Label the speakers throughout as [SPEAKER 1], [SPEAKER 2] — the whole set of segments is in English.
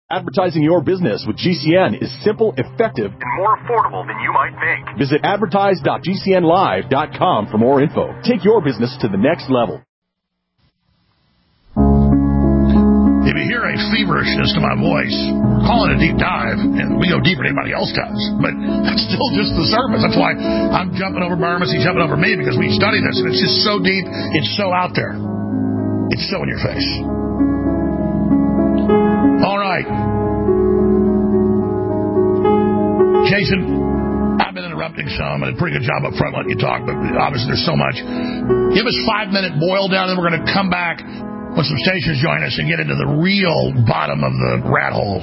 [SPEAKER 1] Advertising your business with GCN is simple, effective, and more affordable than you might think. Visit advertise.gcnlive.com for more info. Take your business to the next level.
[SPEAKER 2] If you hear a feverishness to my voice, we're calling a deep dive, and we go deeper than anybody else does. But that's still just the surface. That's why I'm jumping over Burmas, he's jumping over me, because we study this, and it's just so deep, it's so out there. It's so in your face. All right. Jason, I've been interrupting some. I did a pretty good job up front letting you talk, but obviously there's so much. Give us 5-minute boil down, and then we're going to come back when some stations join us and get into the real bottom of the rat hole.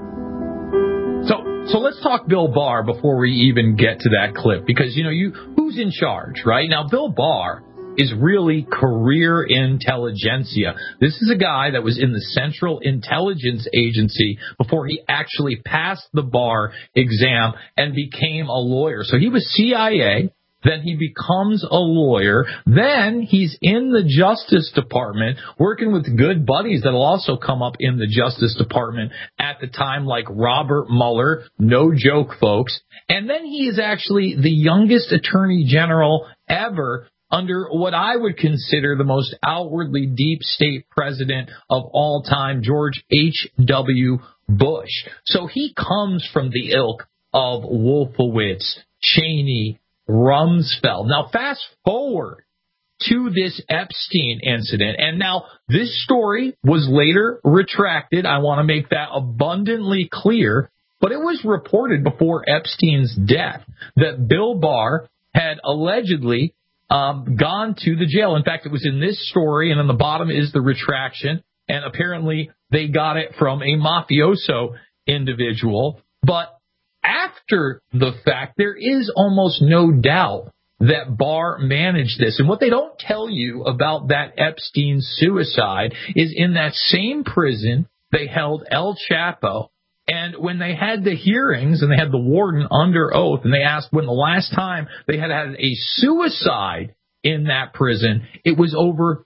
[SPEAKER 3] So let's talk Bill Barr before we even get to that clip, because, who's in charge, right? Now, Bill Barr is really career intelligentsia. This is a guy that was in the Central Intelligence Agency before he actually passed the bar exam and became a lawyer. So he was CIA, then he becomes a lawyer, then he's in the Justice Department working with good buddies that'll also come up in the Justice Department at the time, like Robert Mueller, no joke, folks. And then he is actually the youngest attorney general ever under what I would consider the most outwardly deep state president of all time, George H.W. Bush. So he comes from the ilk of Wolfowitz, Cheney, Rumsfeld. Now, fast forward to this Epstein incident, and now this story was later retracted. I want to make that abundantly clear, but it was reported before Epstein's death that Bill Barr had allegedly gone to the jail. In fact, it was in this story, and on the bottom is the retraction, and apparently they got it from a mafioso individual. But after the fact, there is almost no doubt that Barr managed this. And what they don't tell you about that Epstein suicide is in that same prison they held El Chapo. And when they had the hearings and they had the warden under oath and they asked when the last time they had had a suicide in that prison, it was over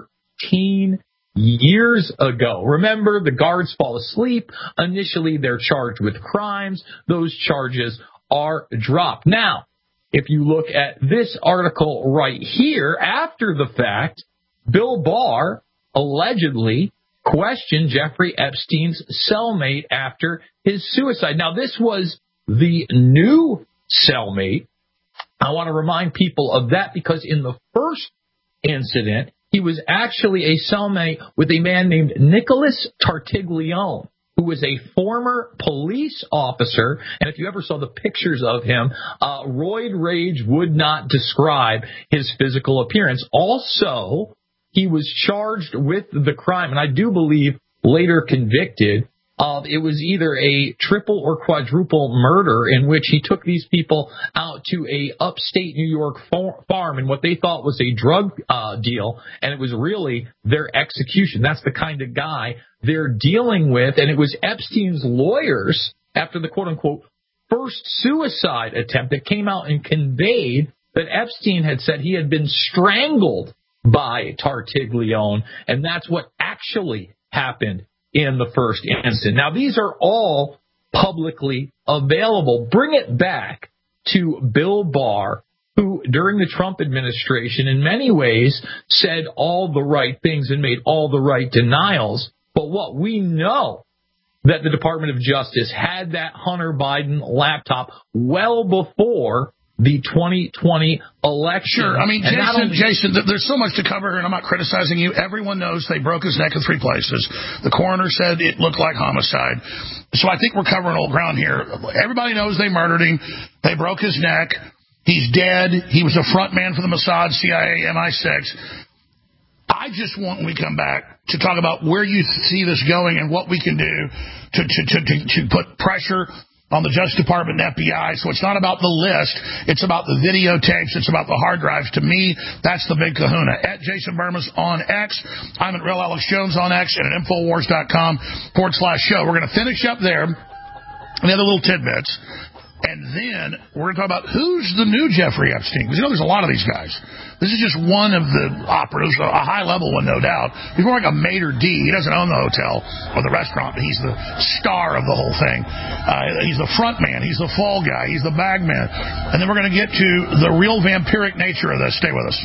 [SPEAKER 3] 13 years ago. Remember, the guards fall asleep. Initially, they're charged with crimes. Those charges are dropped. Now, if you look at this article right here, after the fact, Bill Barr allegedly questioned Jeffrey Epstein's cellmate after his suicide. Now, this was the new cellmate. I want to remind people of that because in the first incident, he was actually a cellmate with a man named Nicholas Tartiglione, who was a former police officer. And if you ever saw the pictures of him, roid rage would not describe his physical appearance. Also, he was charged with the crime, and I do believe later convicted of, it was either a triple or quadruple murder in which he took these people out to a upstate New York farm in what they thought was a drug deal, and it was really their execution. That's the kind of guy they're dealing with, and it was Epstein's lawyers, after the quote-unquote first suicide attempt, that came out and conveyed that Epstein had said he had been strangled by Tartiglione, and that's what actually happened in the first instance. Now, these are all publicly available. Bring it back to Bill Barr, who during the Trump administration in many ways said all the right things and made all the right denials. But what we know, that the Department of Justice had that Hunter Biden laptop well before the 2020 election.
[SPEAKER 2] Sure. I mean, Jason, there's so much to cover here, and I'm not criticizing you. Everyone knows they broke his neck in 3 places. The coroner said it looked like homicide. So I think we're covering old ground here. Everybody knows they murdered him. They broke his neck. He's dead. He was a front man for the Mossad, CIA, MI6. I just want, when we come back, to talk about where you see this going and what we can do to put pressure on the Justice Department and FBI. So it's not about the list. It's about the videotapes. It's about the hard drives. To me, that's the big kahuna. At Jason Burmis on X. I'm at Real Alex Jones on X and at Infowars.com/show. We're going to finish up there. The other little tidbits. And then we're going to talk about who's the new Jeffrey Epstein. Because, there's a lot of these guys. This is just one of the operas, a high-level one, no doubt. He's more like a maitre d'. He doesn't own the hotel or the restaurant, but he's the star of the whole thing. He's the front man. He's the fall guy. He's the bag man. And then we're going to get to the real vampiric nature of this. Stay with us.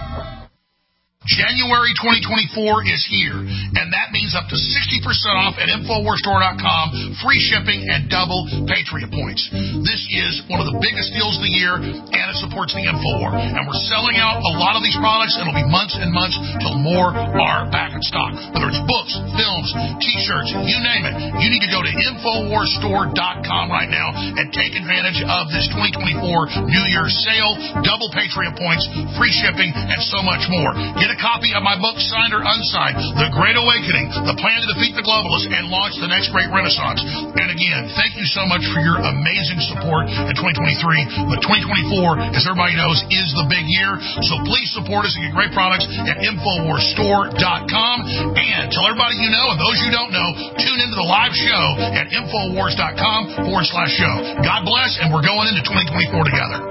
[SPEAKER 2] January 2024 is here, and that means up to 60% off at InfoWarsStore.com, free shipping, and double Patriot points. This is one of the biggest deals of the year, and it supports the InfoWar. And we're selling out a lot of these products, and it'll be months and months till more are back in stock. Whether it's books, films, T-shirts, you name it, you need to go to InfoWarsStore.com right now and take advantage of this 2024 New Year's sale, double Patriot points, free shipping, and so much more. Get a copy of my book, signed or unsigned, The Great Awakening, The Plan to Defeat the Globalists and Launch the Next Great Renaissance. And again, thank you so much for your amazing support in 2023. But 2024, as everybody knows, is the big year. So please support us and get great products at InfoWarsStore.com. And tell everybody you know, and those you don't know, tune into the live show at InfoWars.com/show. God bless, and we're going into 2024 together.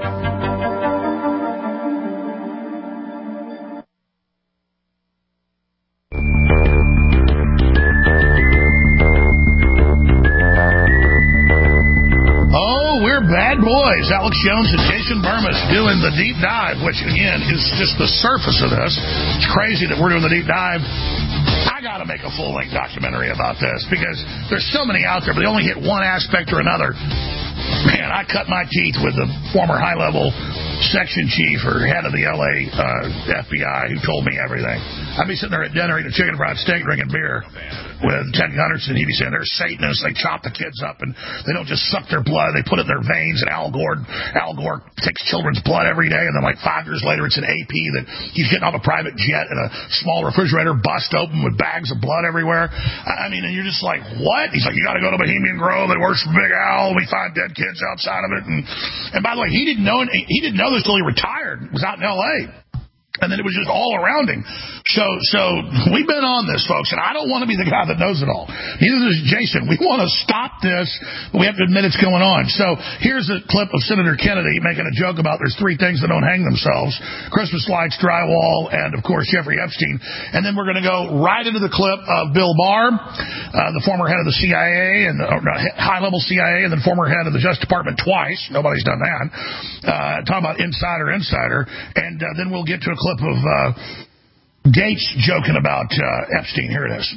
[SPEAKER 2] We're bad boys. Alex Jones and Jason Burmis doing the deep dive, which, again, is just the surface of this. It's crazy that we're doing the deep dive. I got to make a full-length documentary about this because there's so many out there, but they only hit one aspect or another. Man, I cut my teeth with the former high-level section chief or head of the L.A. FBI who told me everything. I'd be sitting there at dinner eating a chicken fried steak, drinking beer with Ted Gunderson. He'd be saying they're Satanists. They chop the kids up, and they don't just suck their blood. They put it in their veins, and Al Gore takes children's blood every day, and then like 5 years later, it's an AP that he's getting off a private jet in a small refrigerator, bust open with bags of blood everywhere. I mean, and you're just like, what? He's like, you got to go to Bohemian Grove. They worship Big Al. We find dead kids outside of it. And by the way, he didn't know this till he retired. He was out in L.A., and then it was just all around him. So we've been on this, folks, and I don't want to be the guy that knows it all. Neither does Jason. We want to stop this, but we have to admit it's going on. So here's a clip of Senator Kennedy making a joke about there's 3 things that don't hang themselves: Christmas lights, drywall, and, of course, Jeffrey Epstein. And then we're going to go right into the clip of Bill Barr, the former head of the CIA, and high-level CIA, and then former head of the Justice Department twice. Nobody's done that. Talking about insider. And then we'll get to a clip of Gates joking about Epstein. Here it is.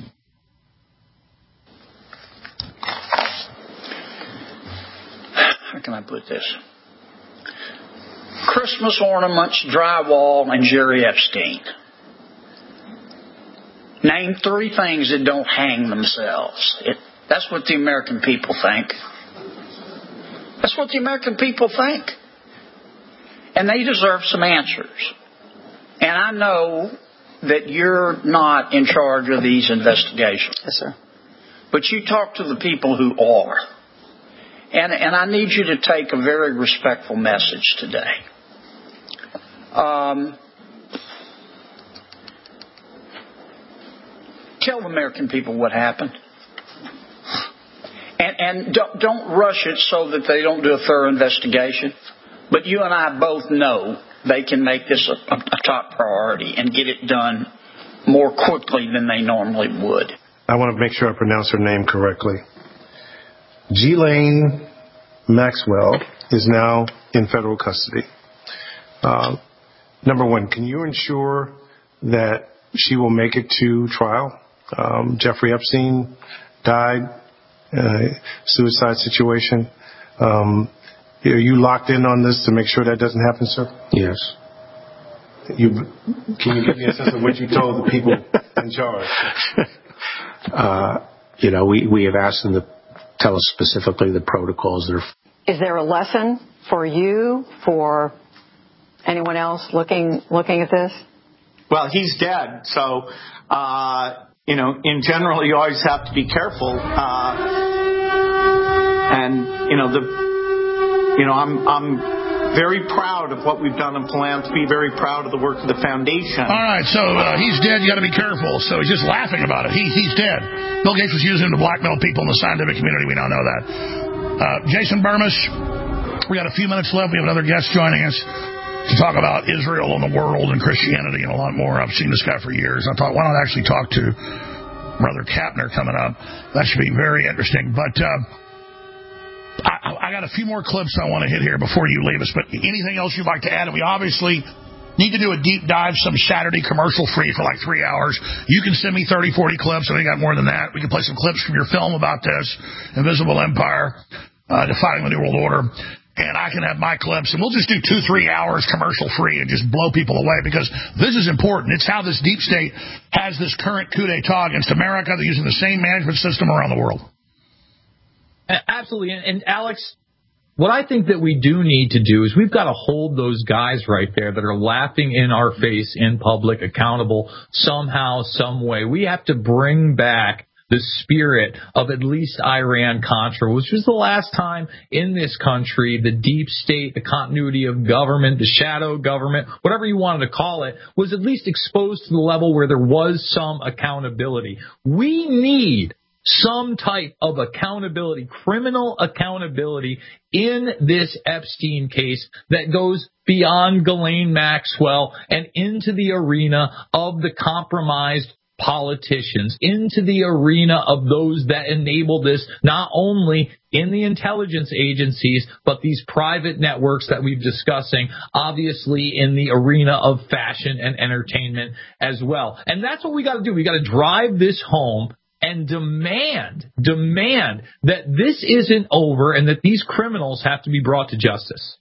[SPEAKER 4] How can I put this? Christmas ornaments, drywall, and Jerry Epstein. Name 3 things that don't hang themselves. That's what the American people think. That's what the American people think. And they deserve some answers. And I know that you're not in charge of these investigations.
[SPEAKER 5] Yes, sir.
[SPEAKER 4] But you talk to the people who are. And I need you to take a very respectful message today. Tell the American people what happened. And don't rush it so that they don't do a thorough investigation. But you and I both know they can make this a top priority and get it done more quickly than they normally would.
[SPEAKER 6] I want to make sure I pronounce her name correctly. Ghislaine Maxwell is now in federal custody. Number one, can you ensure that she will make it to trial? Jeffrey Epstein died, suicide situation. Are you locked in on this to make sure that doesn't happen, sir?
[SPEAKER 7] Yes.
[SPEAKER 6] Can you give me a sense of what you told the people in charge?
[SPEAKER 7] We have asked them to tell us specifically the protocols that are.
[SPEAKER 5] Is there a lesson for you, for anyone else looking at this?
[SPEAKER 8] Well, he's dead, so in general, you always have to be careful. I'm very proud of what we've done in philanthropy, very proud of the work of the foundation.
[SPEAKER 2] All right, so he's dead. You got to be careful. So he's just laughing about it. He's dead. Bill Gates was using him to blackmail people in the scientific community. We now know that. Jason Burmis, We got a few minutes left. We have another guest joining us to talk about Israel and the world and Christianity and a lot more. I've seen this guy for years. I thought, why not actually talk to Brother Kapner coming up? That should be very interesting. But I got a few more clips I want to hit here before you leave us. But anything else you'd like to add? And we obviously need to do a deep dive some Saturday commercial-free for like 3 hours. You can send me 30, 40 clips. I think I got more than that. We can play some clips from your film about this, Invisible Empire, Defying the New World Order. And I can have my clips, and we'll just do 2-3 hours commercial-free and just blow people away, because this is important. It's how this deep state has this current coup d'etat against America. They're using the same management system around the world.
[SPEAKER 3] Absolutely. And Alex, what I think that we do need to do is we've got to hold those guys right there that are laughing in our face in public accountable somehow, some way. We have to bring back the spirit of at least Iran-Contra, which was the last time in this country the deep state, the continuity of government, the shadow government, whatever you wanted to call it, was at least exposed to the level where there was some accountability. We need some type of accountability, criminal accountability in this Epstein case that goes beyond Ghislaine Maxwell and into the arena of the compromised politicians, into the arena of those that enable this, not only in the intelligence agencies, but these private networks that we've discussing, obviously in the arena of fashion and entertainment as well. And that's what we got to do. We got to drive this home and demand that this isn't over and that these criminals have to be brought to justice.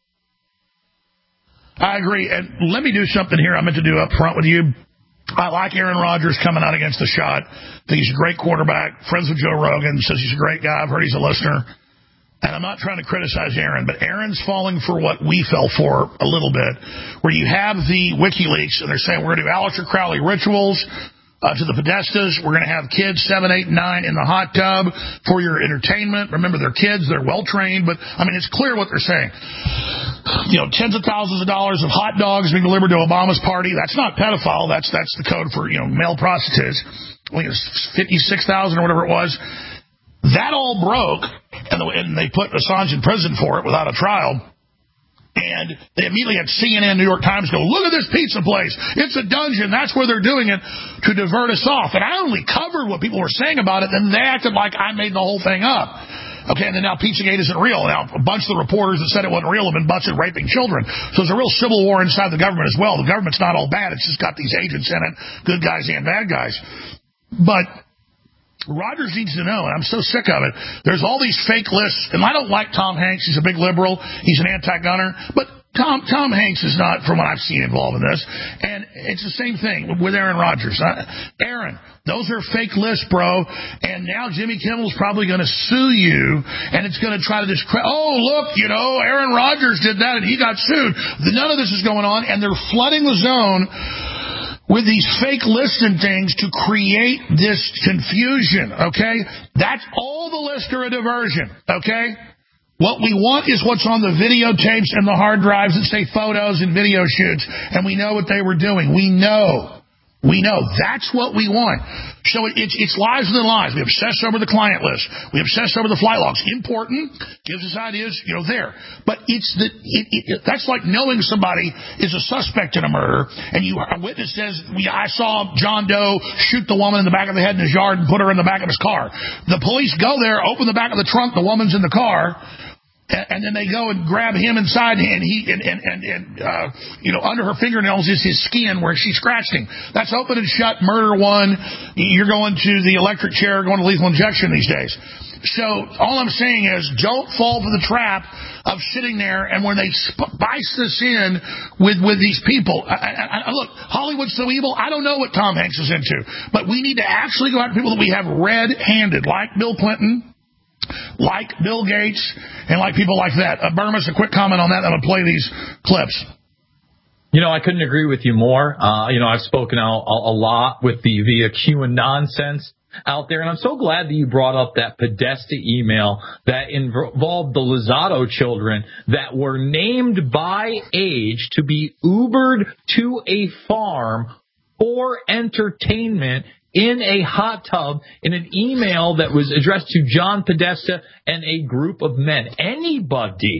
[SPEAKER 2] I agree. And let me do something here I meant to do up front with you. I like Aaron Rodgers coming out against the shot. I think he's a great quarterback, friends with Joe Rogan, says he's a great guy. I've heard he's a listener. And I'm not trying to criticize Aaron, but Aaron's falling for what we fell for a little bit, where you have the WikiLeaks, and they're saying we're going to do Aleister Crowley rituals to the Podestas. We're going to have kids 7, 8, and 9 in the hot tub for your entertainment. Remember, they're kids. They're well-trained. But, I mean, it's clear what they're saying. You know, tens of thousands of dollars of hot dogs being delivered to Obama's party. That's not pedophile. That's the code for, you know, male prostitutes. I think it was 56,000 or whatever it was. That all broke, and they put Assange in prison for it without a trial. And they immediately had CNN, New York Times go, look at this pizza place. It's a dungeon. That's where they're doing it to divert us off. And I only covered what people were saying about it, and they acted like I made the whole thing up. Okay, and then now Pizzagate isn't real. Now, a bunch of the reporters that said it wasn't real have been busted raping children. So there's a real civil war inside the government as well. The government's not all bad. It's just got these agents in it, good guys and bad guys. But Rodgers needs to know, and I'm so sick of it, there's all these fake lists, and I don't like Tom Hanks. He's a big liberal. He's an anti-gunner. But Tom Hanks is not, from what I've seen, involved in this. And it's the same thing with Aaron Rodgers. Aaron, those are fake lists, bro. And now Jimmy Kimmel's probably going to sue you, and it's going to try to discredit. Oh, look, you know, Aaron Rodgers did that, and he got sued. None of this is going on, and they're flooding the zone with these fake lists and things to create this confusion, okay? That's all the lists are a diversion, okay? What we want is what's on the videotapes and the hard drives that say photos and video shoots, and we know what they were doing. We know. That's what we want. So it's lies within lies. We obsess over the client list. We obsess over the flight logs. Important, gives us ideas, you know, there. But that's like knowing somebody is a suspect in a murder, and a witness says, I saw John Doe shoot the woman in the back of the head in his yard and put her in the back of his car. The police go there, open the back of the trunk, the woman's in the car, and then they go and grab him inside, and you know, under her fingernails is his skin where she scratched him. That's open and shut, murder one. You're going to the electric chair, going to lethal injection these days. So all I'm saying is don't fall for the trap of sitting there, and when they spice this in with these people. Look, Hollywood's so evil, I don't know what Tom Hanks is into. But we need to actually go after people that we have red-handed, like Bill Clinton, like Bill Gates, and like people like that. Burmis, a quick comment on that. I'm going to play these clips.
[SPEAKER 3] You know, I couldn't agree with you more. You know, I've spoken out a lot with via QAnon nonsense out there, and I'm so glad that you brought up that Podesta email that involved the Lozado children that were named by age to be Ubered to a farm for entertainment in a hot tub in an email that was addressed to John Podesta and a group of men. Anybody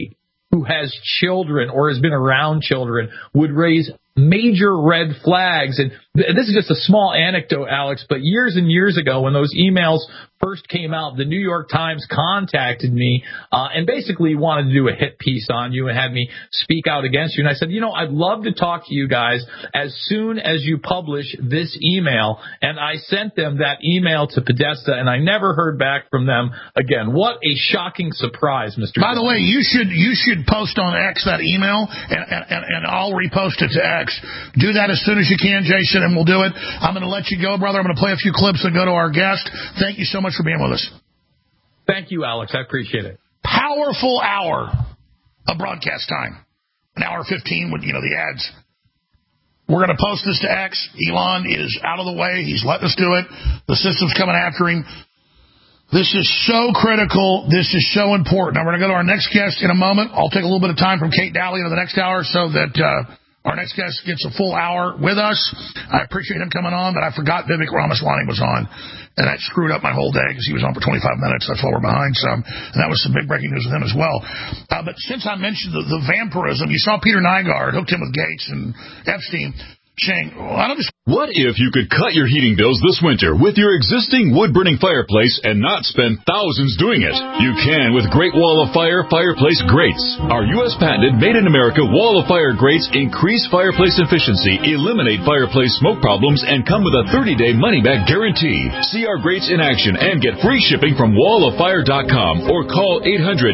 [SPEAKER 3] who has children or has been around children would raise major red flags. And this is just a small anecdote, Alex, but years and years ago when those emails first came out, the New York Times contacted me and basically wanted to do a hit piece on you and had me speak out against you. And I said, I'd love to talk to you guys as soon as you publish this email. And I sent them that email to Podesta, and I never heard back from them again. What a shocking surprise, Mr.
[SPEAKER 2] By the way, you should post on X that email, and I'll repost it to X. Do that as soon as you can, Jason, and we'll do it. I'm going to let you go, brother. I'm going to play a few clips and go to our guest. Thank you so much for being with us.
[SPEAKER 3] Thank you, Alex. I appreciate it.
[SPEAKER 2] Powerful hour of broadcast time. An hour 15 with, the ads. We're going to post this to X. Elon is out of the way. He's letting us do it. The system's coming after him. This is so critical. This is so important. Now, we're going to go to our next guest in a moment. I'll take a little bit of time from Kate Dalley into the next hour so that our next guest gets a full hour with us. I appreciate him coming on, but I forgot Vivek Ramaswamy was on, and that screwed up my whole day because he was on for 25 minutes. That's why we're behind some, and that was some big breaking news with him as well. But since I mentioned the vampirism, you saw Peter Nygard hooked him with Gates and Epstein saying,
[SPEAKER 1] what if you could cut your heating bills this winter with your existing wood-burning fireplace and not spend thousands doing it? You can with Great Wall of Fire fireplace grates. Our U.S. patented made-in-America Wall of Fire grates increase fireplace efficiency, eliminate fireplace smoke problems, and come with a 30-day money-back guarantee. See our grates in action and get free shipping from walloffire.com or call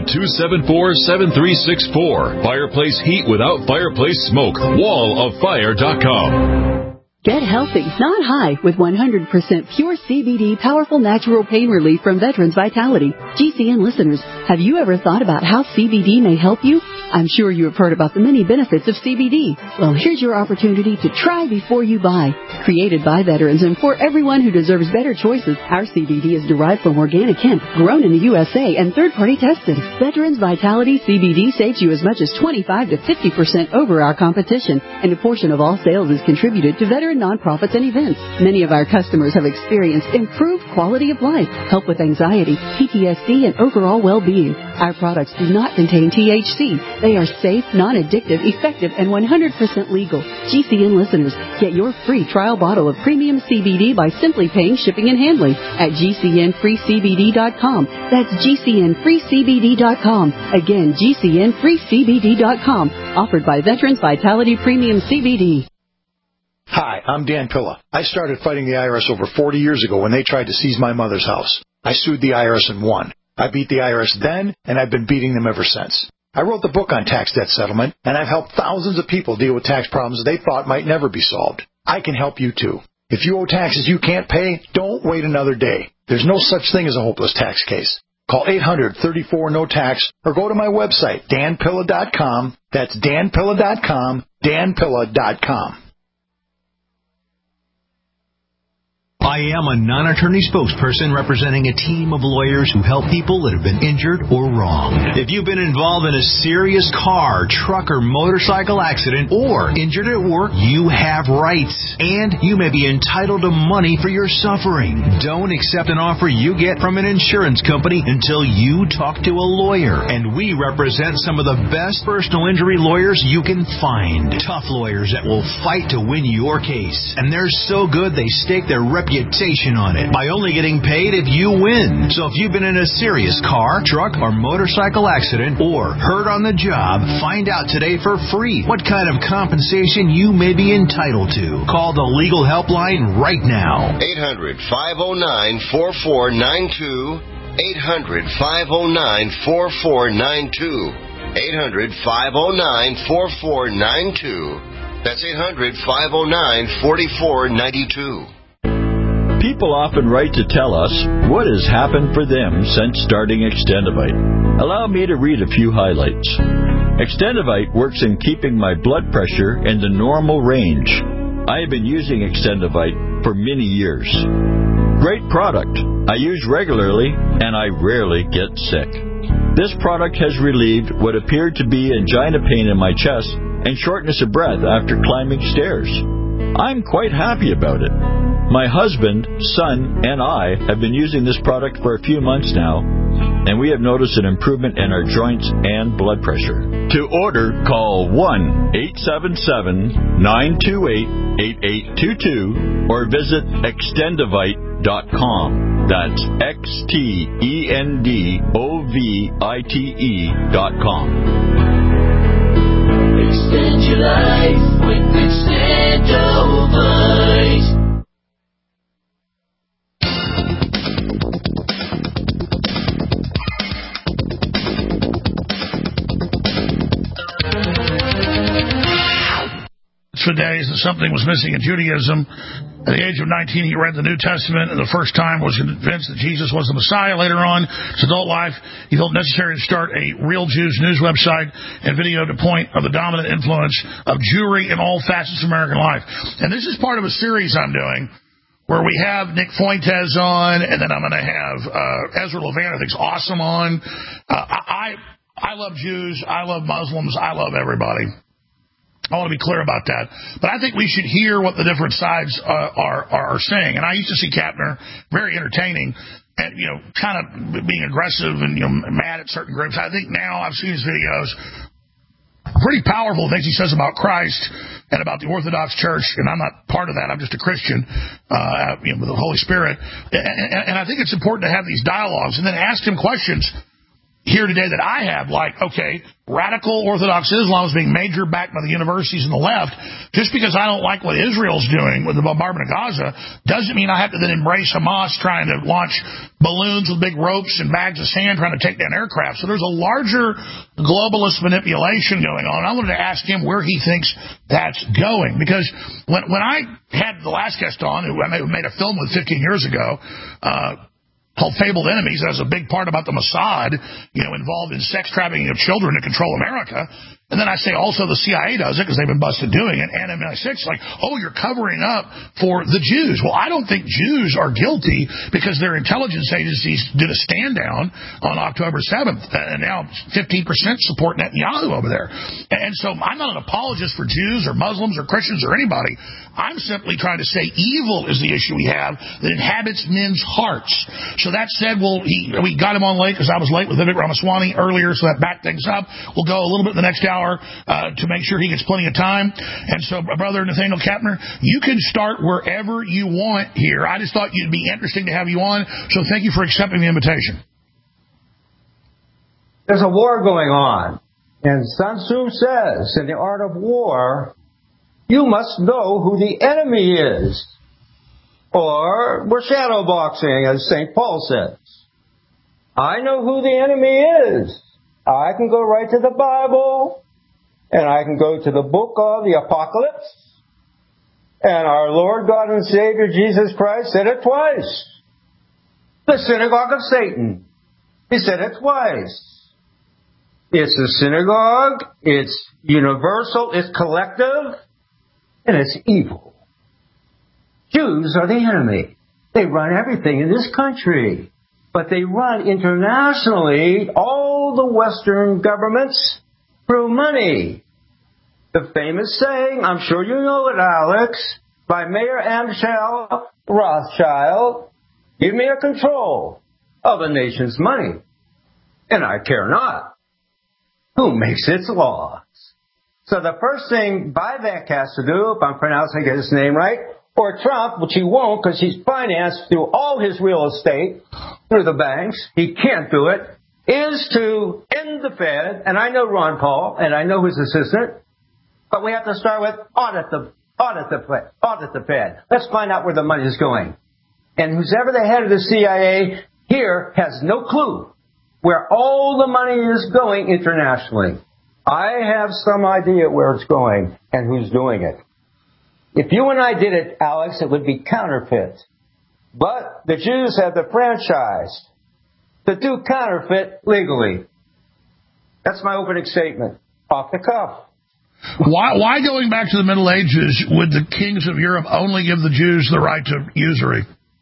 [SPEAKER 1] 800-274-7364. Fireplace heat without fireplace smoke. walloffire.com.
[SPEAKER 9] Get healthy, not high, with 100% pure CBD powerful natural pain relief from Veterans Vitality. GCN listeners, have you ever thought about how CBD may help you? I'm sure you have heard about the many benefits of CBD. Well, here's your opportunity to try before you buy. Created by veterans and for everyone who deserves better choices, our CBD is derived from organic hemp, grown in the USA, and third-party tested. Veterans Vitality CBD saves you as much as 25 to 50% over our competition, and a portion of all sales is contributed to veteran nonprofits and events. Many of our customers have experienced improved quality of life, help with anxiety, PTSD, and overall well-being. Our products do not contain THC. They are safe, non-addictive, effective, and 100% legal. GCN listeners, get your free trial bottle of premium CBD by simply paying shipping and handling at GCNFreeCBD.com. That's GCNFreeCBD.com. Again, GCNFreeCBD.com. Offered by Veterans Vitality Premium CBD.
[SPEAKER 10] Hi, I'm Dan Pilla. I started fighting the IRS over 40 years ago when they tried to seize my mother's house. I sued the IRS and won. I beat the IRS then, and I've been beating them ever since. I wrote the book on tax debt settlement, and I've helped thousands of people deal with tax problems they thought might never be solved. I can help you, too. If you owe taxes you can't pay, don't wait another day. There's no such thing as a hopeless tax case. Call 800-34-NO-TAX or go to my website, danpilla.com. That's danpilla.com, danpilla.com.
[SPEAKER 11] I am a non-attorney spokesperson representing a team of lawyers who help people that have been injured or wronged. If you've been involved in a serious car, truck, or motorcycle accident or injured at work, you have rights, and you may be entitled to money for your suffering. Don't accept an offer you get from an insurance company until you talk to a lawyer, and we represent some of the best personal injury lawyers you can find. Tough lawyers that will fight to win your case, and they're so good they stake their reputation on it by only getting paid if you win. So if you've been in a serious car, truck, or motorcycle accident or hurt on the job, find out today for free what kind of compensation you may be entitled to. Call the legal helpline right now.
[SPEAKER 12] 800-509-4492. 800-509-4492. 800-509-4492. That's 800-509-4492.
[SPEAKER 13] People often write to tell us what has happened for them since starting Extendivite. Allow me to read a few highlights. Extendivite works in keeping my blood pressure in the normal range. I have been using Extendivite for many years. Great product. I use regularly and I rarely get sick. This product has relieved what appeared to be angina pain in my chest and shortness of breath after climbing stairs. I'm quite happy about it. My husband, son, and I have been using this product for a few months now, and we have noticed an improvement in our joints and blood pressure. To order, call 1-877-928-8822 or visit Extendovite.com. That's Extendovite.com.
[SPEAKER 14] Extend your life with Extendovite.
[SPEAKER 2] For days that something was missing in Judaism. At the age of 19, he read the New Testament, and the first time was convinced that Jesus was the Messiah. Later on, his adult life, he felt necessary to start a Real Jews news website and video to point of the dominant influence of Jewry in all facets of American life. And this is part of a series I'm doing where we have Nick Fuentes on, and then I'm going to have Ezra Levant, I think, is awesome on. I love Jews. I love Muslims. I love everybody. I want to be clear about that. But I think we should hear what the different sides are saying. And I used to see Kapner, very entertaining, and, kind of being aggressive and, mad at certain groups. I think now I've seen his videos, pretty powerful things he says about Christ and about the Orthodox Church, and I'm not part of that. I'm just a Christian, with the Holy Spirit. And I think it's important to have these dialogues and then ask him questions here today that I have, like, okay, radical Orthodox Islam is being major backed by the universities and the left. Just because I don't like what Israel's doing with the bombardment of Gaza doesn't mean I have to then embrace Hamas trying to launch balloons with big ropes and bags of sand trying to take down aircraft. So there's a larger globalist manipulation going on. I wanted to ask him where he thinks that's going. Because when I had the last guest on, who I made a film with 15 years ago, called Fabled Enemies, that was a big part about the Mossad, involved in sex trafficking of children to control America. And then I say also the CIA does it because they've been busted doing it. And MI6, like, oh, you're covering up for the Jews. Well, I don't think Jews are guilty because their intelligence agencies did a stand down on October 7th. And now 15% support Netanyahu over there. And so I'm not an apologist for Jews or Muslims or Christians or anybody. I'm simply trying to say evil is the issue we have that inhabits men's hearts. So that said, we got him on late because I was late with Vivek Ramaswamy earlier, so that backed things up. We'll go a little bit in the next hour to make sure he gets plenty of time. And so, Brother Nathaniel Kapner, you can start wherever you want here. I just thought it'd be interesting to have you on, so thank you for accepting the invitation.
[SPEAKER 15] There's a war going on, and Sun Tzu says, in the art of war, you must know who the enemy is. Or we're shadow boxing, as St. Paul says. I know who the enemy is. I can go right to the Bible, and I can go to the book of the Apocalypse, and our Lord God and Savior Jesus Christ said it twice. The synagogue of Satan. He said it twice. It's a synagogue, it's universal, it's collective, and it's evil. Jews are the enemy. They run everything in this country. But they run internationally all the Western governments through money. The famous saying, I'm sure you know it, Alex, by Mayor Amschel Rothschild, give me a control of a nation's money, and I care not who makes its laws. So the first thing Vivek has to do, if I'm pronouncing his name right, or Trump, which he won't because he's financed through all his real estate, through the banks, he can't do it, is to end the Fed, and I know Ron Paul, and I know his assistant, but we have to start with audit the Fed. Let's find out where the money is going. And who's ever the head of the CIA here has no clue where all the money is going internationally. I have some idea where it's going and who's doing it. If you and I did it, Alex, it would be counterfeit. But the Jews have the franchise to do counterfeit legally. That's my opening statement, off the cuff.
[SPEAKER 2] Why going back to the Middle Ages would the kings of Europe only give the Jews the right to usury?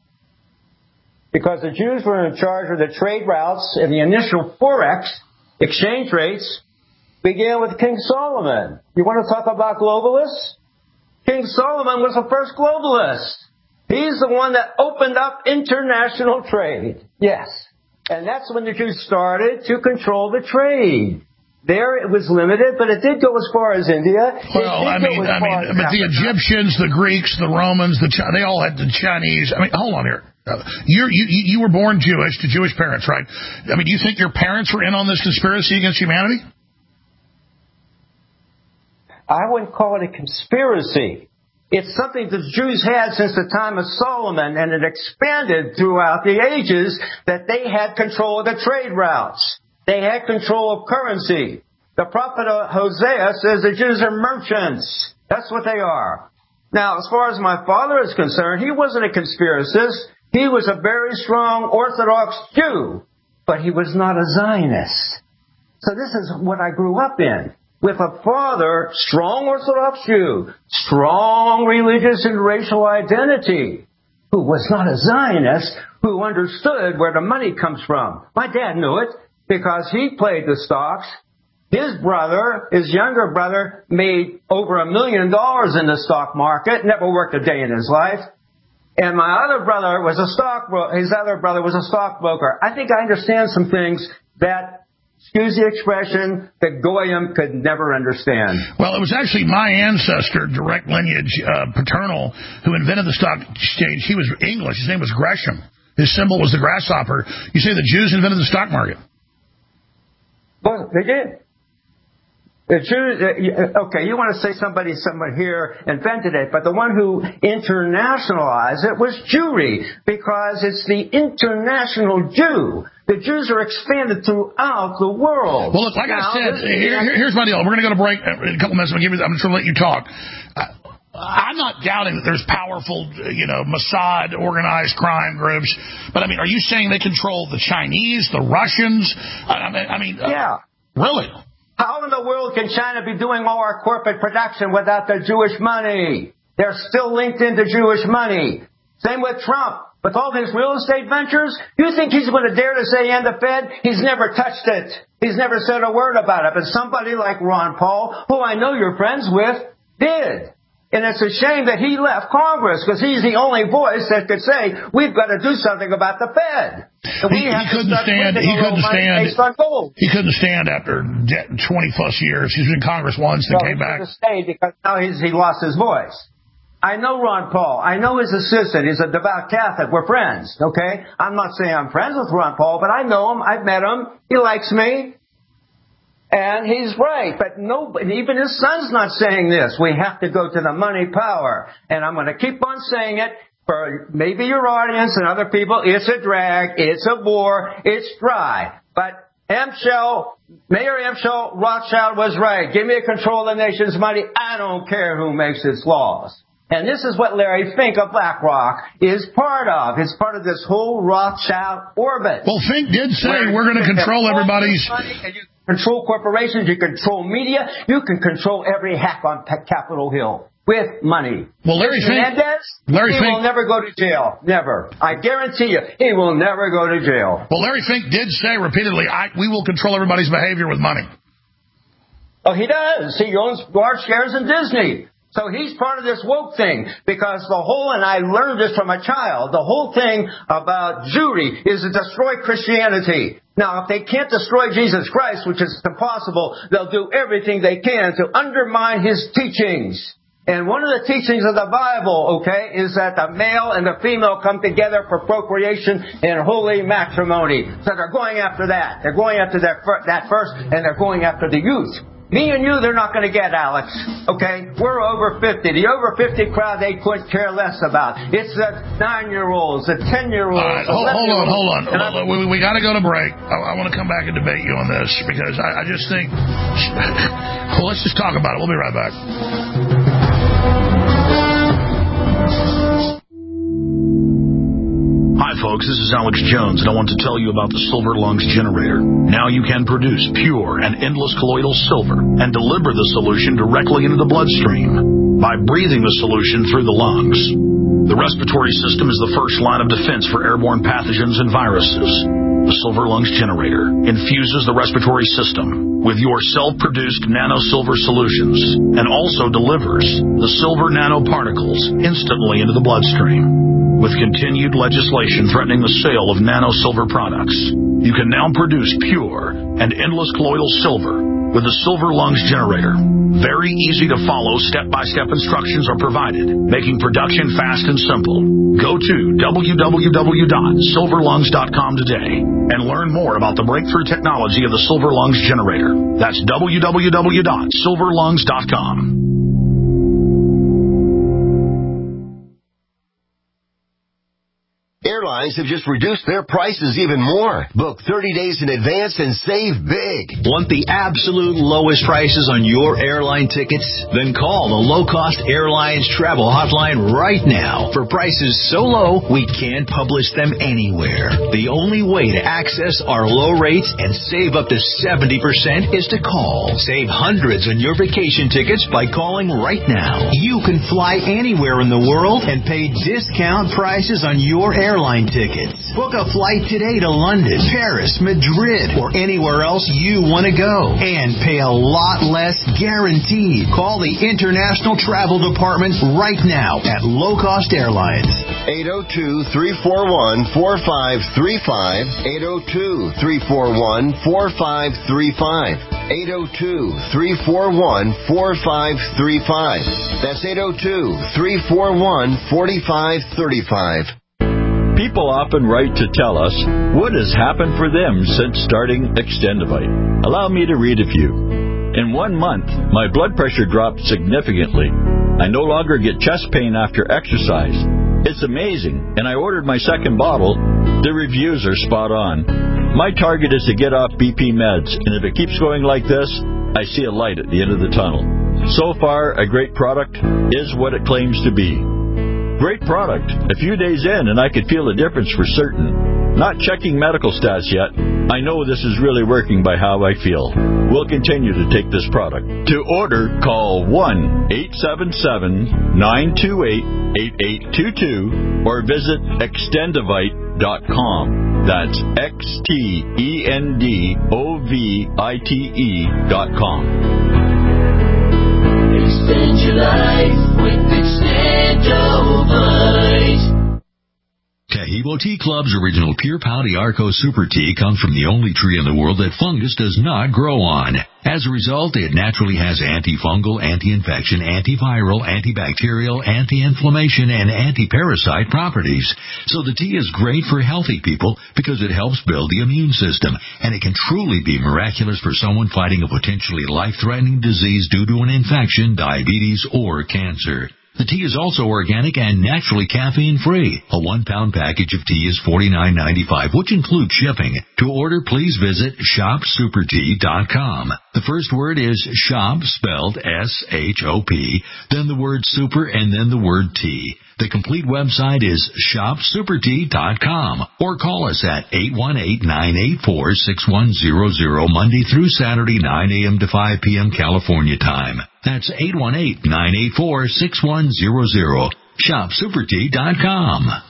[SPEAKER 15] Because the Jews were in charge of the trade routes, and the initial forex exchange rates began with King Solomon. You want to talk about globalists? King Solomon was the first globalist. He's the one that opened up international trade. Yes. And that's when the Jews started to control the trade. There it was limited, but it did go as far as India.
[SPEAKER 2] Well, I mean, but the Egyptians, the Greeks, the Romans, they all had the Chinese. I mean, hold on here. You were born Jewish to Jewish parents, right? I mean, do you think your parents were in on this conspiracy against humanity?
[SPEAKER 15] I wouldn't call it a conspiracy. It's something the Jews had since the time of Solomon, and it expanded throughout the ages that they had control of the trade routes. They had control of currency. The prophet Hosea says the Jews are merchants. That's what they are. Now, as far as my father is concerned, he wasn't a conspiracist. He was a very strong Orthodox Jew, but he was not a Zionist. So this is what I grew up in. With a father, strong Orthodox Jew, strong religious and racial identity, who was not a Zionist, who understood where the money comes from. My dad knew it because he played the stocks. His brother, his younger brother, made over $1 million in the stock market, never worked a day in his life. And my other brother was his other brother was a stockbroker. I think I understand some things that, excuse the expression, the Goyim could never understand.
[SPEAKER 2] Well, it was actually my ancestor, direct lineage, paternal, who invented the stock exchange. He was English. His name was Gresham. His symbol was the grasshopper. You say the Jews invented the stock market?
[SPEAKER 15] Well, they did. The Jews, okay, you want to say somebody here invented it, but the one who internationalized it was Jewry, because it's the international Jew. The Jews are expanded throughout the world.
[SPEAKER 2] Well, look, like I said, here's my deal. We're going to go to break in a couple minutes. I'm just going to let you talk. I'm not doubting that there's powerful, Mossad organized crime groups, but I mean, are you saying they control the Chinese, the Russians?
[SPEAKER 15] Yeah.
[SPEAKER 2] Really?
[SPEAKER 15] How in the world can China be doing all our corporate production without the Jewish money? They're still linked into Jewish money. Same with Trump. With all his real estate ventures, you think he's going to dare to say, and the Fed? He's never touched it. He's never said a word about it. But somebody like Ron Paul, who I know you're friends with, did. And it's a shame that he left Congress, because he's the only voice that could say, we've got to do something about the Fed.
[SPEAKER 2] He couldn't stand after 20-plus years. He's been in Congress once and came back.
[SPEAKER 15] He stayed because now he lost his voice. I know Ron Paul. I know his assistant. He's a devout Catholic. We're friends, okay? I'm not saying I'm friends with Ron Paul, but I know him. I've met him. He likes me. And he's right, but even his son's not saying this. We have to go to the money power. And I'm going to keep on saying it for maybe your audience and other people. It's a drag. It's a bore. It's dry. But Mayor Emschel Rothschild was right. Give me control of the nation's money. I don't care who makes its laws. And this is what Larry Fink of BlackRock is part of. It's part of this whole Rothschild orbit.
[SPEAKER 2] Well, Fink did say we're going to control everybody's...
[SPEAKER 15] Control corporations, you control media, you can control every hack on Capitol Hill with money.
[SPEAKER 2] Well, Larry Fink
[SPEAKER 15] will never go to jail. Never. I guarantee you, he will never go to jail.
[SPEAKER 2] Well, Larry Fink did say repeatedly, we will control everybody's behavior with money.
[SPEAKER 15] Oh, he does. He owns large shares in Disney. So he's part of this woke thing, because and I learned this from a child, the whole thing about Jewry is to destroy Christianity. Now, if they can't destroy Jesus Christ, which is impossible, they'll do everything they can to undermine his teachings. And one of the teachings of the Bible, is that the male and the female come together for procreation in holy matrimony. So they're going after that. They're going after that first, and they're going after the youth. Me and you, they're not going to get, Alex. Okay? We're over 50. The over 50 crowd, they couldn't care less about. It's the 9-year-olds, the 10-year-olds.
[SPEAKER 2] All right, hold on. We got to go to break. I want to come back and debate you on this, because I just think... Well, let's just talk about it. We'll be right back.
[SPEAKER 16] Hi folks, this is Alex Jones, and I want to tell you about the Silver Lungs Generator. Now you can produce pure and endless colloidal silver and deliver the solution directly into the bloodstream by breathing the solution through the lungs. The respiratory system is the first line of defense for airborne pathogens and viruses. The Silver Lungs Generator infuses the respiratory system with your self-produced nano-silver solutions and also delivers the silver nanoparticles instantly into the bloodstream. With continued legislation threatening the sale of nano-silver products, You can now produce pure and endless colloidal silver with the Silver Lungs generator. Very easy to follow, step-by-step instructions are provided, making production fast and simple. Go to www.silverlungs.com today and learn more about the breakthrough technology of the Silver Lungs generator. That's www.silverlungs.com.
[SPEAKER 12] Airlines have just reduced their prices even more. Book 30 days in advance and save big.
[SPEAKER 11] Want the absolute lowest prices on your airline tickets? Then call the Low Cost Airlines Travel Hotline right now. For prices so low, we can't publish them anywhere. The only way to access our low rates and save up to 70% is to call. Save hundreds on your vacation tickets by calling right now. You can fly anywhere in the world and pay discount prices on your airline tickets. Book a flight today to London, Paris, Madrid, or anywhere else you want to go. And pay a lot less guaranteed. Call the International Travel Department right now at Low Cost Airlines.
[SPEAKER 12] 802-341-4535. 802-341-4535. 802-341-4535. That's 802-341-4535.
[SPEAKER 13] People often write to tell us what has happened for them since starting Extendivite. Allow me to read a few. In 1 month, my blood pressure dropped significantly. I no longer get chest pain after exercise. It's amazing, and I ordered my second bottle. The reviews are spot on. My target is to get off BP meds, and if it keeps going like this, I see a light at the end of the tunnel. So far, a great product is what it claims to be. Great product. A few days in, and I could feel a difference for certain. Not checking medical stats yet. I know this is really working by how I feel. We'll continue to take this product. To order, call 1-877-928-8822 or visit Extendivite.com. That's XTENDOVITE.com.
[SPEAKER 14] Extend your life with Extendovite.
[SPEAKER 17] Taheebo Tea Club's original Pure Pouty Arco Super Tea comes from the only tree in the world that fungus does not grow on. As a result, it naturally has antifungal, anti-infection, antiviral, antibacterial, anti-inflammation, and anti-parasite properties. So the tea is great for healthy people because it helps build the immune system, and it can truly be miraculous for someone fighting a potentially life-threatening disease due to an infection, diabetes, or cancer. The tea is also organic and naturally caffeine-free. A 1-pound package of tea is $49.95, which includes shipping. To order, please visit ShopSuperTea.com. The first word is shop, spelled S-H-O-P, then the word super, and then the word tea. The complete website is ShopSuperTea.com, or call us at 818-984-6100, Monday through Saturday, 9 a.m. to 5 p.m. California time. That's 818-984-6100. ShopSuperTea.com.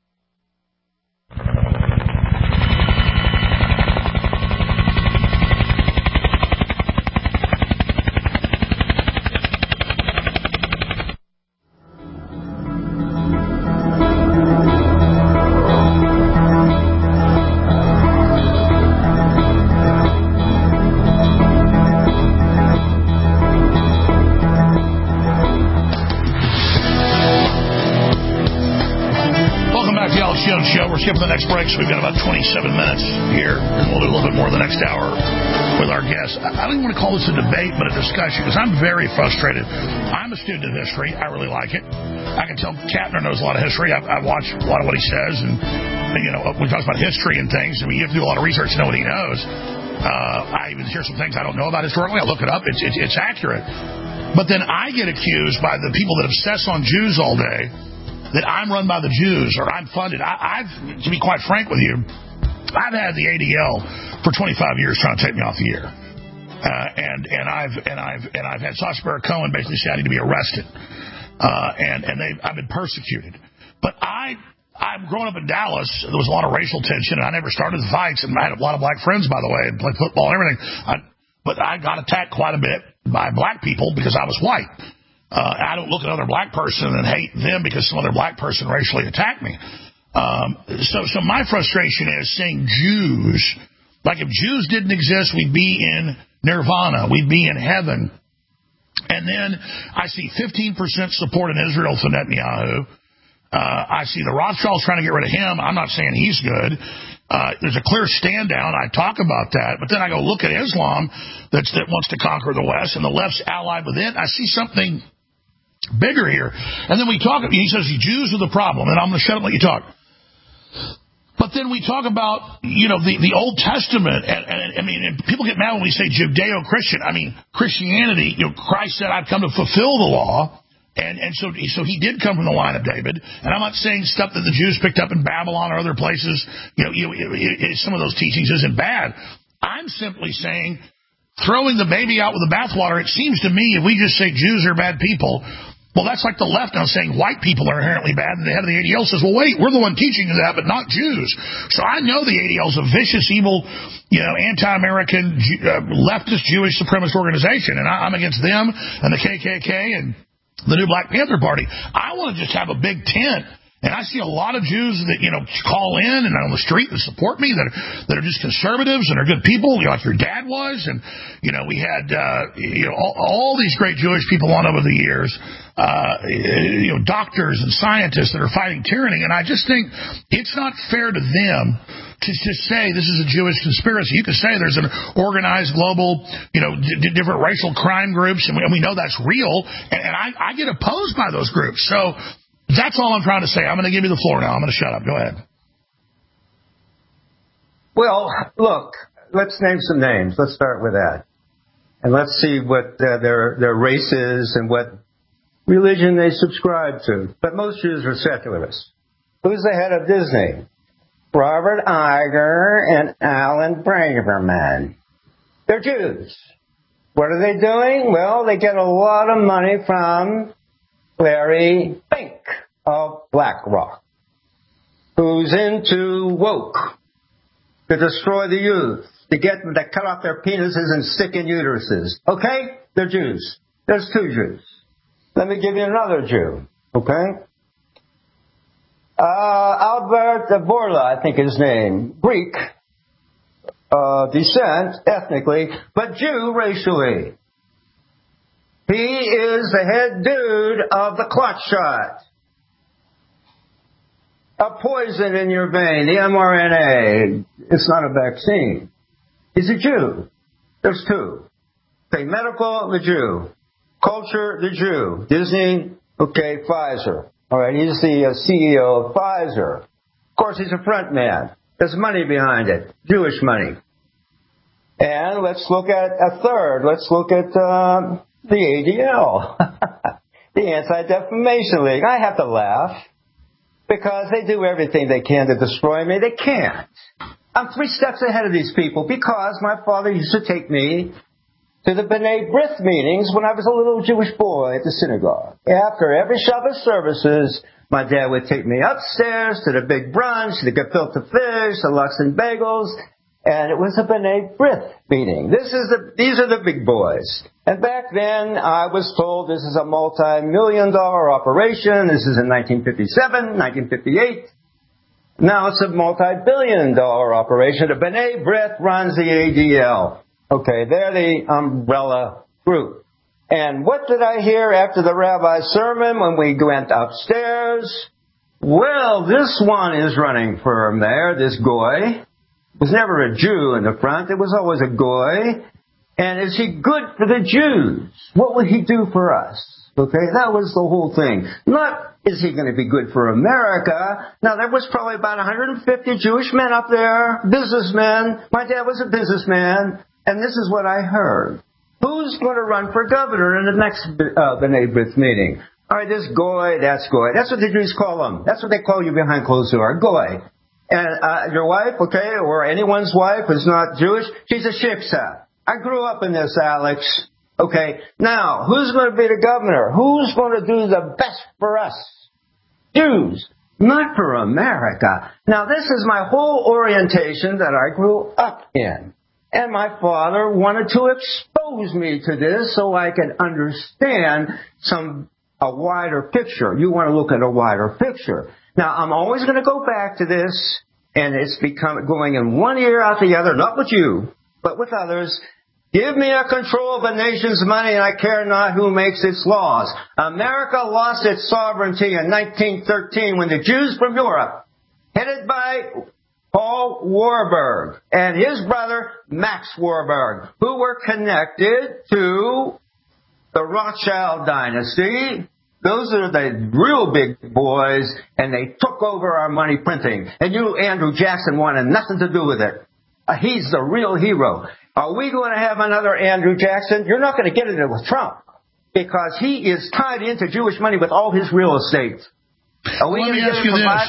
[SPEAKER 2] Skip the next break, so we've got about 27 minutes here, and we'll do a little bit more the next hour with our guests. I don't even want to call this a debate, but a discussion, because I'm very frustrated. I'm a student of history. I really like it. I can tell Kapner knows a lot of history. I watch a lot of what he says, and you know, when he talks about history and things, I mean, you have to do a lot of research to know what he knows. I even hear some things I don't know about historically. I look it up. It's accurate. But then I get accused by the people that obsess on Jews all day that I'm run by the Jews or I'm funded. I've, to be quite frank with you, I've had the ADL for 25 years trying to take me off the air, and I've had Sacha Baron Cohen basically say I need to be arrested, and I've been persecuted. But I'm growing up in Dallas. There was a lot of racial tension, and I never started the fights. And I had a lot of black friends, by the way, and played football and everything. But I got attacked quite a bit by black people because I was white. I don't look at another black person and hate them because some other black person racially attacked me. So my frustration is seeing Jews, like if Jews didn't exist, we'd be in nirvana, we'd be in heaven. And then I see 15% support in Israel for Netanyahu. I see the Rothschilds trying to get rid of him. I'm not saying he's good. There's a clear stand down. I talk about that. But then I go look at Islam that wants to conquer the West, and the left's allied with it. I see something bigger here. And then we talk, he says the Jews are the problem, and I'm going to shut up and let you talk. But then we talk about, the Old Testament, and people get mad when we say Judeo-Christian. I mean, Christianity, Christ said, I've come to fulfill the law. And so he did come from the line of David. And I'm not saying stuff that the Jews picked up in Babylon or other places, some of those teachings isn't bad. I'm simply saying, throwing the baby out with the bathwater, it seems to me if we just say Jews are bad people, well, that's like the left now saying white people are inherently bad, and the head of the ADL says, well, wait, we're the one teaching you that, but not Jews. So I know the ADL is a vicious, evil, anti-American, leftist, Jewish supremacist organization, and I'm against them and the KKK and the new Black Panther Party. I want to just have a big tent. And I see a lot of Jews that, call in and on the street that support me, that are just conservatives and are good people, like your dad was. And, we had, all these great Jewish people on over the years, doctors and scientists that are fighting tyranny. And I just think it's not fair to them to say this is a Jewish conspiracy. You could say there's an organized global, different racial crime groups, and we know that's real. And I get opposed by those groups. So that's all I'm trying to say. I'm going to give you the floor now. I'm going to shut up. Go ahead.
[SPEAKER 15] Well, look, let's name some names. Let's start with that. And let's see what their race is and what religion they subscribe to. But most Jews are secularists. Who's the head of Disney? Robert Iger and Alan Braverman. They're Jews. What are they doing? Well, they get a lot of money from Larry Fink of BlackRock, who's into woke, to destroy the youth, to get them to cut off their penises and stick in uteruses. Okay? They're Jews. There's two Jews. Let me give you another Jew. Okay? Albert Bourla, I think his name, Greek descent ethnically, but Jew racially. He is the head dude of the clot shot. A poison in your vein, the mRNA. It's not a vaccine. He's a Jew. There's two. Okay, medical, the Jew. Culture, the Jew. Disney, okay, Pfizer. All right, he's the CEO of Pfizer. Of course, he's a front man. There's money behind it. Jewish money. And let's look at a third. Let's look at the ADL, the Anti-Defamation League. I have to laugh because they do everything they can to destroy me. They can't. I'm 3 steps ahead of these people because my father used to take me to the B'nai B'rith meetings when I was a little Jewish boy at the synagogue. After every Shabbos services, my dad would take me upstairs to the big brunch, the gefilte fish, the lox and bagels, and it was a B'nai B'rith meeting. These are the big boys. And back then, I was told this is a multi-million-dollar operation. This is in 1957, 1958. Now it's a multi-billion-dollar operation. The B'nai B'rith runs the ADL. Okay, they're the umbrella group. And what did I hear after the rabbi's sermon when we went upstairs? Well, this one is running for mayor, this goy. It was never a Jew in the front. It was always a goy. And is he good for the Jews? What will he do for us? Okay, that was the whole thing. Not, is he going to be good for America? Now, there was probably about 150 Jewish men up there, businessmen. My dad was a businessman. And this is what I heard. Who's going to run for governor in the next B'nai B'rith meeting? All right, this goy, that's goy. That's what the Jews call them. That's what they call you behind closed door, goy. And your wife, okay, or anyone's wife who's not Jewish, she's a shiksa. I grew up in this, Alex. Okay, now, who's going to be the governor? Who's going to do the best for us? Jews, not for America. Now, this is my whole orientation that I grew up in. And my father wanted to expose me to this so I could understand a wider picture. You want to look at a wider picture. Now, I'm always going to go back to this, and it's going in one ear out the other, not with you, but with others. Give me a control of a nation's money, and I care not who makes its laws. America lost its sovereignty in 1913 when the Jews from Europe, headed by Paul Warburg and his brother Max Warburg, who were connected to the Rothschild dynasty. Those are the real big boys, and they took over our money printing. And you, Andrew Jackson, wanted nothing to do with it. He's the real hero. Are we going to have another Andrew Jackson? You're not going to get it with Trump, because he is tied into Jewish money with all his real estate. Let me ask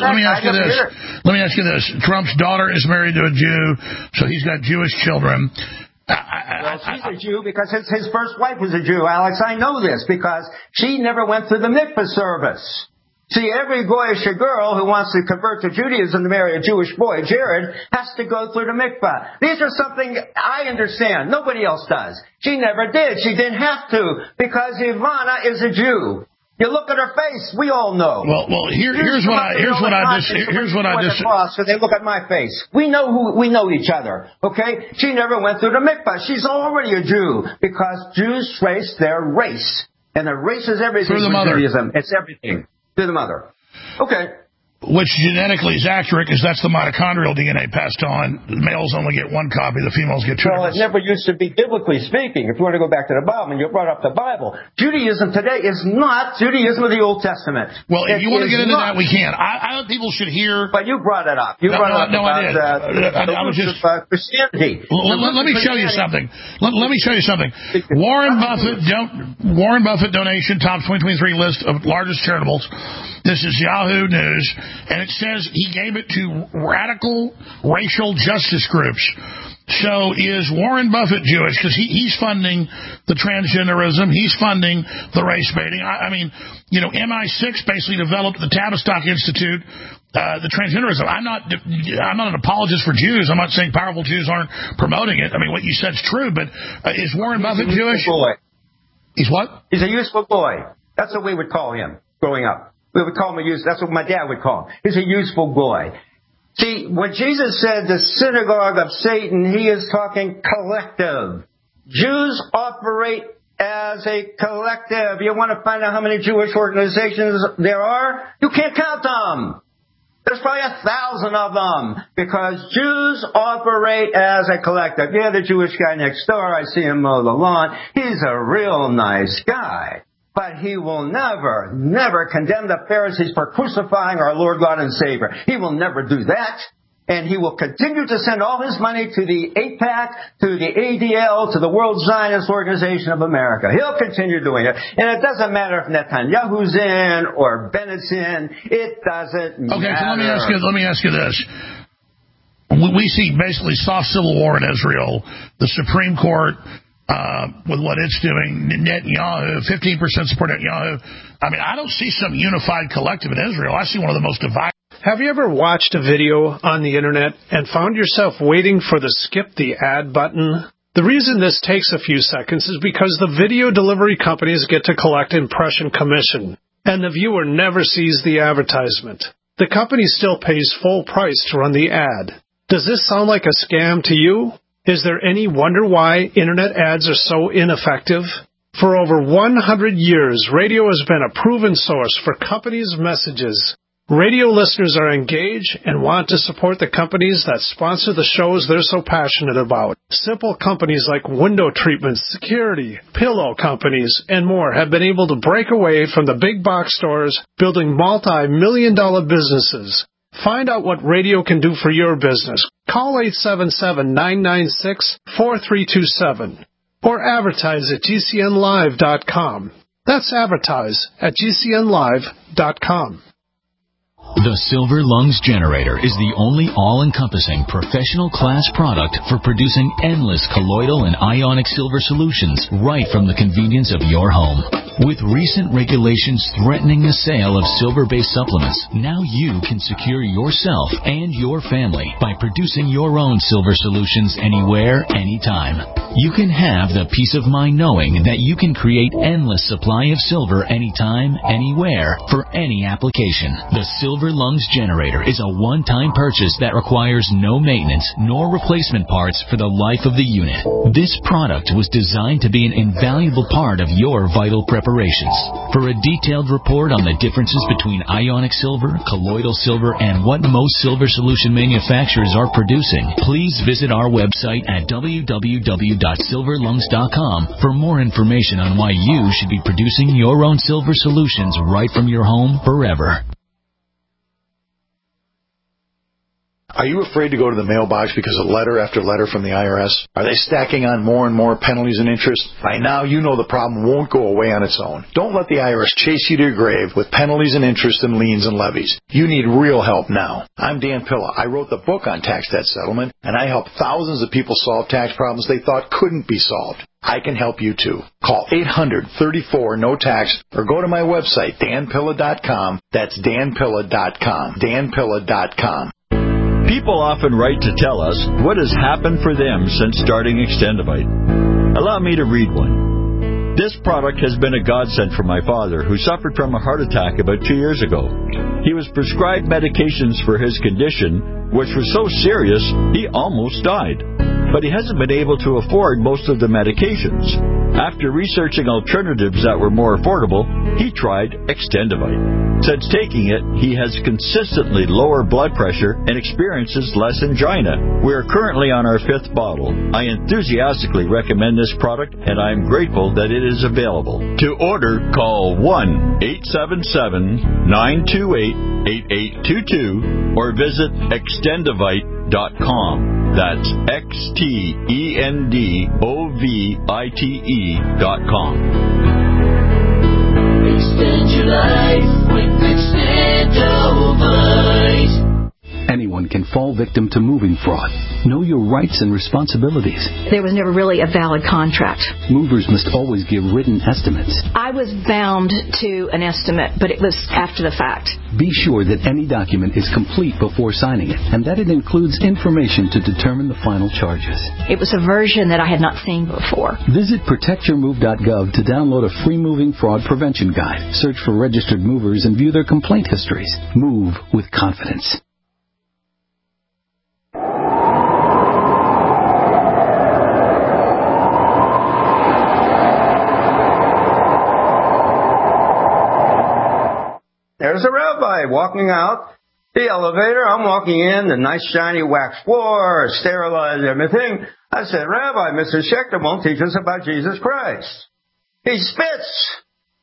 [SPEAKER 2] you this. Trump's daughter is married to a Jew, so he's got Jewish children.
[SPEAKER 15] Well, she's a Jew because his first wife was a Jew, Alex. I know this because she never went through the mikvah service. See, every Goyish girl who wants to convert to Judaism to marry a Jewish boy, Jared, has to go through the mikvah. These are something I understand. Nobody else does. She never did. She didn't have to because Ivana is a Jew. You look at her face, we all know.
[SPEAKER 2] Well, here's what I
[SPEAKER 15] disagree. So they look at my face. We know each other. Okay? She never went through the mikvah. She's already a Jew because Jews trace their race, and the race is everything.
[SPEAKER 2] Through the mother.
[SPEAKER 15] Judaism. It's everything. To the mother. Okay.
[SPEAKER 2] Which genetically is accurate because that's the mitochondrial DNA passed on. The males only get one copy, the females get two.
[SPEAKER 15] Well, it never used to be biblically speaking. If you want to go back to the Bible, and you brought up the Bible, Judaism today is not Judaism of the Old Testament.
[SPEAKER 2] Well, if you want to get into that, we can. I people should hear.
[SPEAKER 15] But you brought it up. You brought it up.
[SPEAKER 2] No, I did. I was just
[SPEAKER 15] Christianity.
[SPEAKER 2] Let me show you something. Let me show you something. Warren Buffett donation top 2023 list of largest charitables. This is Yahoo News, and it says he gave it to radical racial justice groups. So is Warren Buffett Jewish? Because he's funding the transgenderism. He's funding the race baiting. I mean, MI6 basically developed the Tavistock Institute, the transgenderism. I'm not an apologist for Jews. I'm not saying powerful Jews aren't promoting it. I mean, what you said is true, but is Warren Buffett Jewish?
[SPEAKER 15] Boy.
[SPEAKER 2] He's what?
[SPEAKER 15] He's a useful boy. That's what we would call him growing up. We would call him that's what my dad would call him. He's a useful boy. See, when Jesus said the synagogue of Satan, he is talking collective. Jews operate as a collective. You want to find out how many Jewish organizations there are? You can't count them. There's probably 1,000 of them because Jews operate as a collective. Yeah, the Jewish guy next door, I see him mow the lawn. He's a real nice guy. But he will never condemn the Pharisees for crucifying our Lord God and Savior. He will never do that. And he will continue to send all his money to the AIPAC, to the ADL, to the World Zionist Organization of America. He'll continue doing it. And it doesn't matter if Netanyahu's in or Bennett's in. It doesn't matter.
[SPEAKER 2] Okay, so let me ask you this. We see basically soft civil war in Israel. The Supreme Court... with what it's doing, Netanyahu, 15% support Netanyahu. I mean, I don't see some unified collective in Israel. I see one of the most divided.
[SPEAKER 6] Have you ever watched a video on the internet and found yourself waiting for the skip the ad button? The reason this takes a few seconds is because the video delivery companies get to collect impression commission, and the viewer never sees the advertisement. The company still pays full price to run the ad. Does this sound like a scam to you? Is there any wonder why internet ads are so ineffective? For over 100 years, radio has been a proven source for companies' messages. Radio listeners are engaged and want to support the companies that sponsor the shows they're so passionate about. Simple companies like window treatments, security, pillow companies, and more have been able to break away from the big box stores, building multi-million-dollar businesses. Find out what radio can do for your business. Call 877-996-4327 or advertise at GCNlive.com. That's advertise at GCNlive.com.
[SPEAKER 18] The Silver Lungs Generator is the only all-encompassing professional class product for producing endless colloidal and ionic silver solutions right from the convenience of your home. With recent regulations threatening the sale of silver-based supplements, now you can secure yourself and your family by producing your own silver solutions anywhere, anytime. you can have the peace of mind knowing that you can create endless supply of silver anytime, anywhere, for any application. The Silver Lungs Generator is a one-time purchase that requires no maintenance nor replacement parts for the life of the unit. This product was designed to be an invaluable part of your vital preparations. For a detailed report on the differences between ionic silver, colloidal silver, and what most silver solution manufacturers are producing, please visit our website at www.silverlungs.com for more information on why you should be producing your own silver solutions right from your home forever.
[SPEAKER 10] Are you afraid to go to the mailbox because of letter after letter from the IRS? Are they stacking on more and more penalties and interest? By now, you know the problem won't go away on its own. Don't let the IRS chase you to your grave with penalties and interest and liens and levies. You need real help now. I'm Dan Pilla. I wrote the book on tax debt settlement, and I help thousands of people solve tax problems they thought couldn't be solved. I can help you too. Call 800-34-NO-TAX or go to my website, danpilla.com. That's danpilla.com. danpilla.com.
[SPEAKER 13] People often write to tell us what has happened for them since starting Extendivite. Allow me to read one. This product has been a godsend for my father, who suffered from a heart attack about 2 years ago. He was prescribed medications for his condition, which was so serious he almost died. But he hasn't been able to afford most of the medications. After researching alternatives that were more affordable, he tried Extendivite. Since taking it, he has consistently lower blood pressure and experiences less angina. We are currently on our 5th bottle. I enthusiastically recommend this product, and I am grateful that it is available. To order, call 1-877-928-8822 or visit Extendivite.com. That's XTENDOVITE.com.
[SPEAKER 14] Extend your life with Extendivite.
[SPEAKER 19] Anyone can fall victim to moving fraud. Know your rights and responsibilities.
[SPEAKER 20] There was never really a valid contract.
[SPEAKER 19] Movers must always give written estimates.
[SPEAKER 20] I was bound to an estimate, but it was after the fact.
[SPEAKER 19] Be sure that any document is complete before signing it, and that it includes information to determine the final charges.
[SPEAKER 20] It was a version that I had not seen before.
[SPEAKER 19] Visit protectyourmove.gov to download a free moving fraud prevention guide. Search for registered movers and view their complaint histories. Move with confidence.
[SPEAKER 15] There's a rabbi walking out the elevator. I'm walking in, the nice shiny wax floor, sterilized everything. I said, Rabbi, Mr. Schechter won't teach us about Jesus Christ. He spits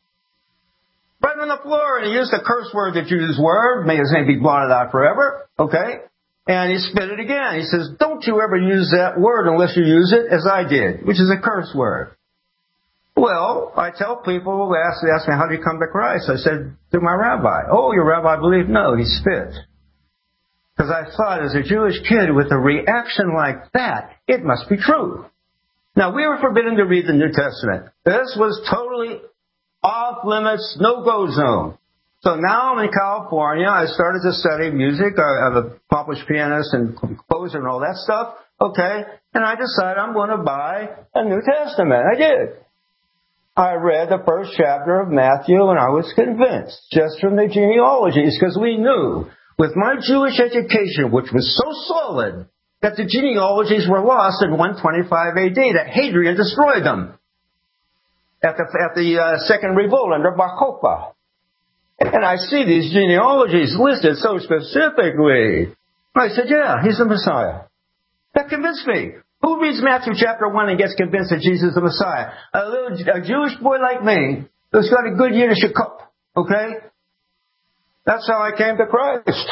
[SPEAKER 15] right on the floor, and he used the curse word, the Jews' word. May his name be blotted out forever. Okay? And he spit it again. He says, don't you ever use that word unless you use it as I did, which is a curse word. Well, I tell people, they ask me, how did you come to Christ? I said, through my rabbi. Oh, your rabbi believed? No, he spit. Because I thought, as a Jewish kid with a reaction like that, it must be true. Now, we were forbidden to read the New Testament. This was totally off-limits, no-go zone. So now I'm in California. I started to study music. I'm a accomplished pianist and composer and all that stuff. Okay. And I decided I'm going to buy a New Testament. I did. I read the first chapter of Matthew, and I was convinced, just from the genealogies, because we knew, with my Jewish education, which was so solid, that the genealogies were lost in 125 AD, that Hadrian destroyed them at the second revolt under Bar Kokhba. And I see these genealogies listed so specifically. I said, yeah, he's the Messiah. That convinced me. Who reads Matthew chapter 1 and gets convinced that Jesus is the Messiah? A Jewish boy like me who's got a good Yiddish cup. Okay? That's how I came to Christ.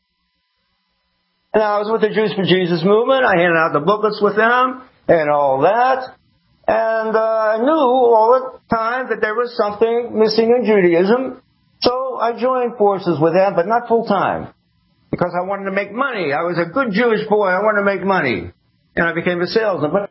[SPEAKER 15] And I was with the Jews for Jesus movement. I handed out the booklets with them and all that. And I knew all the time that there was something missing in Judaism. So I joined forces with them, but not full time. Because I wanted to make money. I was a good Jewish boy. I wanted to make money. And I became a salesman. But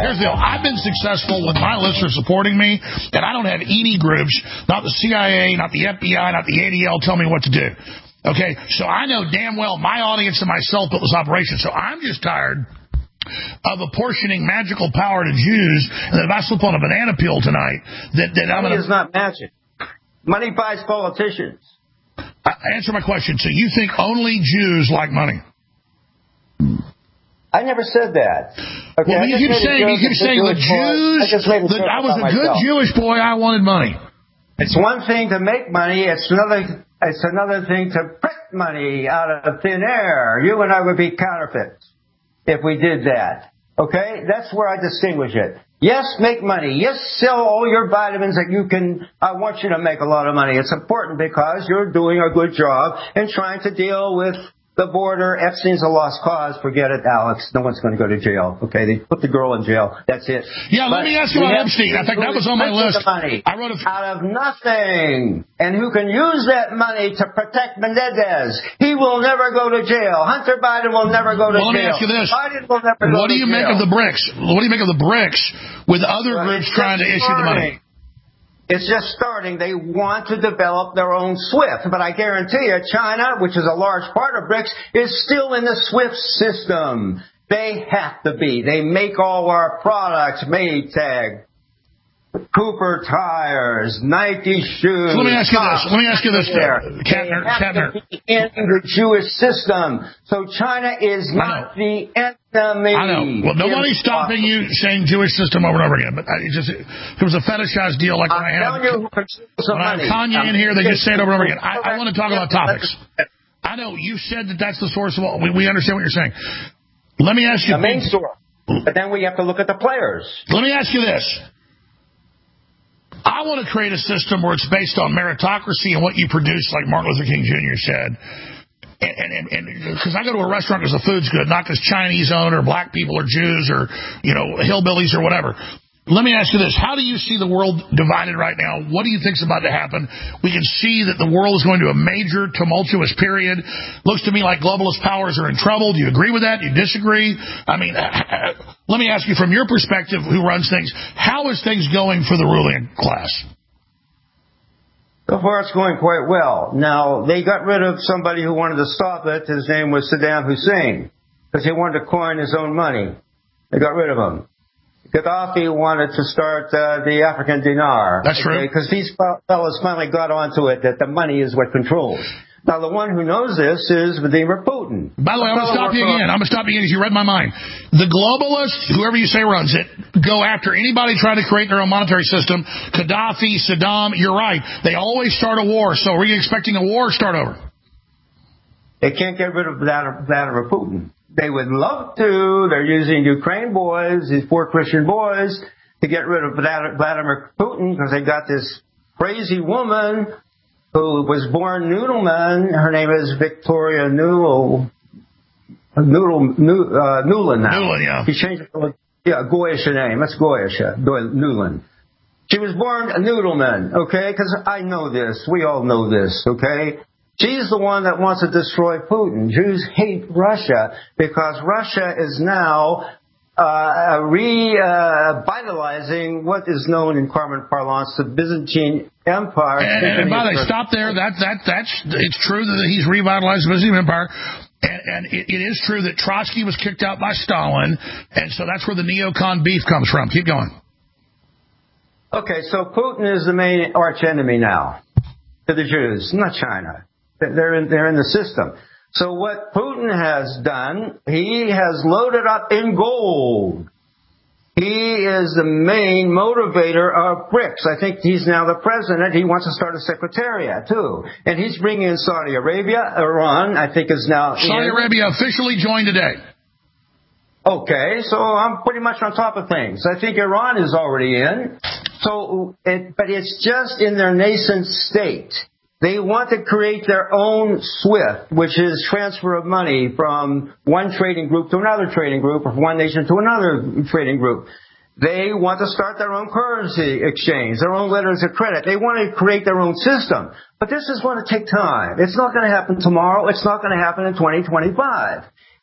[SPEAKER 2] Here's the deal. I've been successful with my listeners supporting me, and I don't have any groups, not the CIA, not the FBI, not the ADL, tell me what to do. Okay? So I know damn well my audience and myself built this operation. So I'm just tired of apportioning magical power to Jews, and that if I slip on a banana peel tonight, that I'm going to...
[SPEAKER 15] Money is not magic. Money buys politicians.
[SPEAKER 2] Answer my question. So you think only Jews like money?
[SPEAKER 15] I never said that. Okay,
[SPEAKER 2] well, you keep saying the Jews. I was a good Jewish boy. I wanted money.
[SPEAKER 15] It's one thing to make money. It's another thing to print money out of thin air. You and I would be counterfeits if we did that. Okay, that's where I distinguish it. Yes, make money. Yes, sell all your vitamins that you can. I want you to make a lot of money. It's important because you're doing a good job in trying to deal with the border. Epstein's a lost cause. Forget it, Alex. No one's going to go to jail. Okay, they put the girl in jail. That's it.
[SPEAKER 2] Yeah, let me ask you about Epstein. I think that was on my list. I wrote
[SPEAKER 15] out of nothing, and who can use that money to protect Menendez? He will never go to jail. Hunter Biden will never go to jail.
[SPEAKER 2] Let me ask you this:
[SPEAKER 15] Biden will never go
[SPEAKER 2] what do you make of the BRICS? What do you make of the BRICS with other groups trying to issue the money?
[SPEAKER 15] It's just starting. They want to develop their own SWIFT. But I guarantee you, China, which is a large part of BRICS, is still in the SWIFT system. They have to be. They make all our products, Maytag, Cooper tires, Nike shoes.
[SPEAKER 2] So let me ask you this, Kantner.
[SPEAKER 15] In the Jewish system. So China is not the enemy.
[SPEAKER 2] I know. Well, nobody's stopping you saying Jewish system over and over again, but it was a fetishized deal like when I have Kanye in here, they just say it over and over again. I want to talk about topics. I know you said that's the source of all. We understand what you're saying. Let me ask you.
[SPEAKER 15] The main source. But then we have to look at the players.
[SPEAKER 2] Let me ask you this. I want to create a system where it's based on meritocracy and what you produce, like Martin Luther King Jr. said. And because I go to a restaurant because the food's good, not because Chinese owned or black people or Jews or, hillbillies or whatever. Let me ask you this. How do you see the world divided right now? What do you think's about to happen? We can see that the world is going to a major tumultuous period. Looks to me like globalist powers are in trouble. Do you agree with that? Do you disagree? I mean, let me ask you from your perspective, who runs things, how is things going for the ruling class?
[SPEAKER 15] So far, it's going quite well. Now, they got rid of somebody who wanted to stop it. His name was Saddam Hussein, because he wanted to coin his own money. They got rid of him. Gaddafi wanted to start the African dinar.
[SPEAKER 2] That's true.
[SPEAKER 15] Because these fellas finally got onto it that the money is what controls. Now, the one who knows this is Vladimir Putin.
[SPEAKER 2] By the way, I'm going to stop you again. I'm going to stop you again as you read my mind. The globalists, whoever you say runs it, go after anybody trying to create their own monetary system. Gaddafi, Saddam, you're right. They always start a war. So are you expecting a war or start over?
[SPEAKER 15] They can't get rid of Vladimir Putin. They would love to. They're using Ukraine boys, these poor Christian boys, to get rid of Vladimir Putin because they got this crazy woman who was born Noodleman. Her name is Victoria Nuland now.
[SPEAKER 2] Nuland, yeah.
[SPEAKER 15] She changed it to Goyish name. That's Goyish, Nuland. She was born a Noodleman, okay? Because I know this. We all know this, okay? She's the one that wants to destroy Putin. Jews hate Russia because Russia is now revitalizing what is known in common parlance the Byzantine Empire.
[SPEAKER 2] And by the way, stop there. That's it's true that he's revitalized the Byzantine Empire. And it is true that Trotsky was kicked out by Stalin, and so that's where the neocon beef comes from. Keep going.
[SPEAKER 15] Okay, so Putin is the main arch enemy now to the Jews, not China. They're in the system. So what Putin has done, he has loaded up in gold. He is the main motivator of BRICS. I think he's now the president. He wants to start a secretariat, too. And he's bringing in Saudi Arabia. Iran, I think, is now
[SPEAKER 2] Saudi Arabia officially joined today.
[SPEAKER 15] Okay, so I'm pretty much on top of things. I think Iran is already in. But it's just in their nascent state. They want to create their own SWIFT, which is transfer of money from one trading group to another trading group, or from one nation to another trading group. They want to start their own currency exchange, their own letters of credit. They want to create their own system. But this is going to take time. It's not going to happen tomorrow. It's not going to happen in 2025.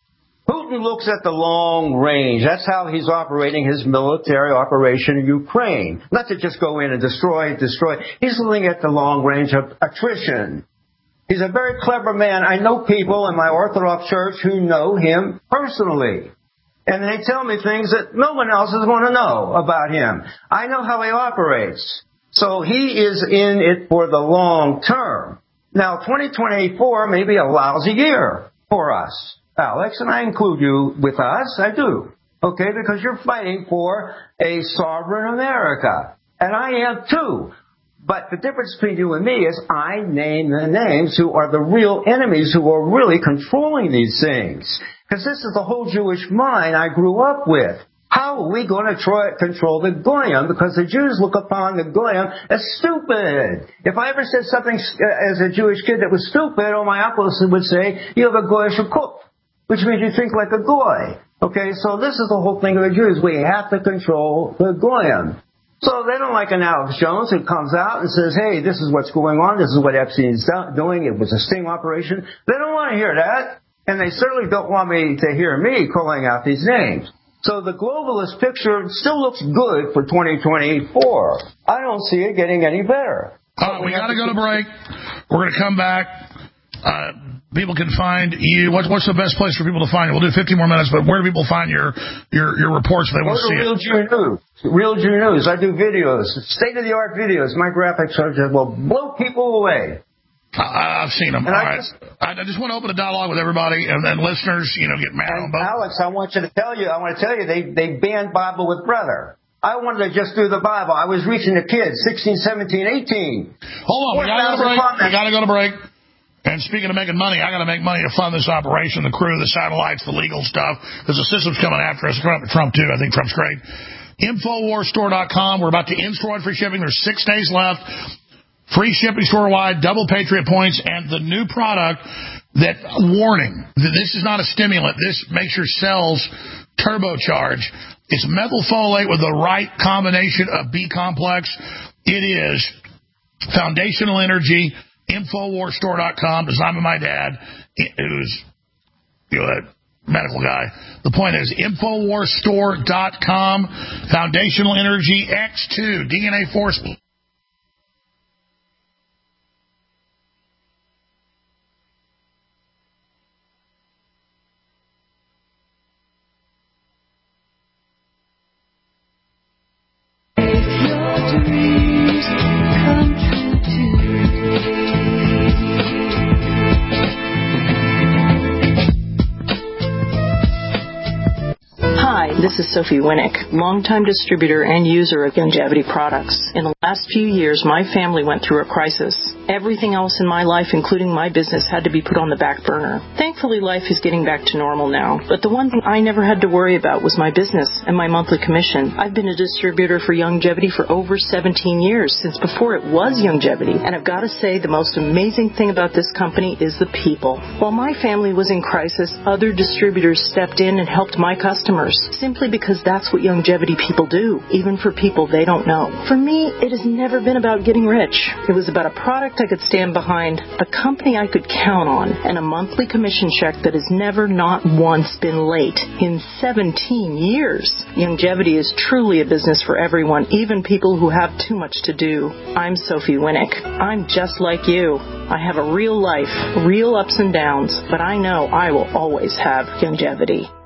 [SPEAKER 15] Putin looks at the long range. That's how he's operating his military operation in Ukraine. Not to just go in and destroy. He's looking at the long range of attrition. He's a very clever man. I know people in my Orthodox church who know him personally. And they tell me things that no one else is going to know about him. I know how he operates. So he is in it for the long term. Now, 2024 may be a lousy year for us, Alex, and I include you with us. I do. Okay, because you're fighting for a sovereign America. And I am too. But the difference between you and me is I name the names who are the real enemies who are really controlling these things. Because this is the whole Jewish mind I grew up with. How are we going to control the Goyim? Because the Jews look upon the Goyim as stupid. If I ever said something as a Jewish kid that was stupid, all my uncles would say, you have a Goyish kuf, which means you think like a Goy. Okay, so this is the whole thing of the Jews. We have to control the Goyim. So they don't like an Alex Jones who comes out and says, hey, this is what's going on. This is what Epstein's doing. It was a sting operation. They don't want to hear that. And they certainly don't want me to hear me calling out these names. So the globalist picture still looks good for 2024. I don't see it getting any better.
[SPEAKER 2] We got to go to break. We're going to come back. People can find you. What's the best place for people to find you? We'll do 15 more minutes, but where do people find your reports if they want to see
[SPEAKER 15] Real
[SPEAKER 2] it?
[SPEAKER 15] Jew News. Real Jew News. I do videos, state-of-the-art videos. My graphics will blow people away.
[SPEAKER 2] I've seen them. All right. I just want to open a dialogue with everybody, and then listeners, get mad on both.
[SPEAKER 15] Alex, I want to tell you, they banned Bible with Brother. I wanted to just do the Bible. I was reaching the kids, 16, 17, 18.
[SPEAKER 2] Hold on, we got to go to break. And speaking of making money, I got to make money to fund this operation, the crew, the satellites, the legal stuff, because the system's coming after us. Trump, too. I think Trump's great. InfoWarsStore.com. We're about to end store-free shipping. There's 6 days left. Free shipping store-wide, double Patriot points, and the new product that, warning, this is not a stimulant. This makes your cells turbocharge. It's methylfolate with the right combination of B-complex. It is foundational energy. InfoWarsStore.com, designed by my dad, who's a medical guy. The point is, InfoWarsStore.com, foundational energy X2, DNA Force.
[SPEAKER 21] This is Sophie Winnick, longtime distributor and user of Youngevity products. In the last few years, my family went through a crisis. Everything else in my life, including my business, had to be put on the back burner. Thankfully, life is getting back to normal now. But the one thing I never had to worry about was my business and my monthly commission. I've been a distributor for Youngevity for over 17 years, since before it was Youngevity. And I've got to say, the most amazing thing about this company is the people. While my family was in crisis, other distributors stepped in and helped my customers, simply because that's what Youngevity people do, even for people they don't know. For me, it has never been about getting rich. It was about a product I could stand behind, a company I could count on, and a monthly commission check that has never, not once, been late in 17 years. Youngevity is truly a business for everyone, even people who have too much to do. I'm Sophie Winnick. I'm just like you. I have a real life, real ups and downs, but I know I will always have Youngevity.